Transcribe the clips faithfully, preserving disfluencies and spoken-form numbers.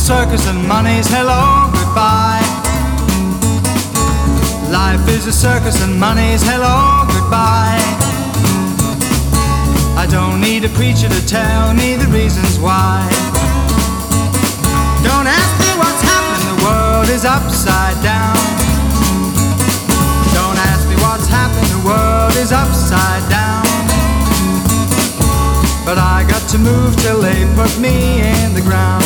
circus and money's hello, goodbye. Life is a circus and money's hello, goodbye. I don't need a preacher to tell me the reasons why. Don't ask me what's happening, the world is upside down. Don't ask me what's happening, the world is upside down. But I got to move till they put me in the ground.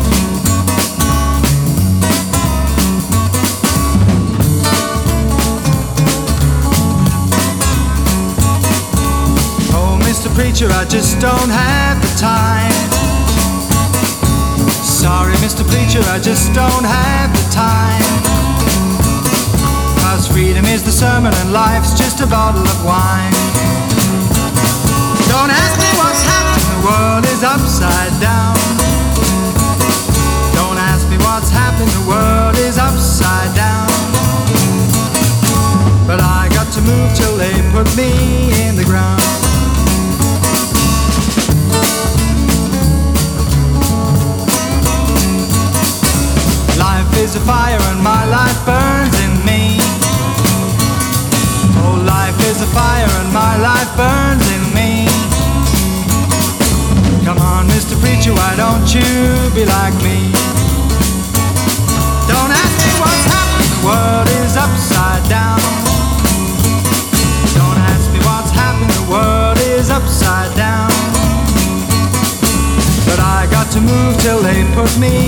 Oh, Mister Preacher, I just don't have the time. Sorry, Mister Preacher, I just don't have the time. 'Cause freedom is the sermon and life's just a bottle of wine. Don't ask me what's happening, the world is upside down. Don't ask me what's happening, the world is upside down. But I got to move till they put me in the ground. Life is a fire and my life burns in me. Oh, life is a fire and my life burns in me. Come on, Mister Preacher, why don't you be like me? Don't ask me what's happening, the world is upside down. Don't ask me what's happening, the world is upside down. But I got to move till they put me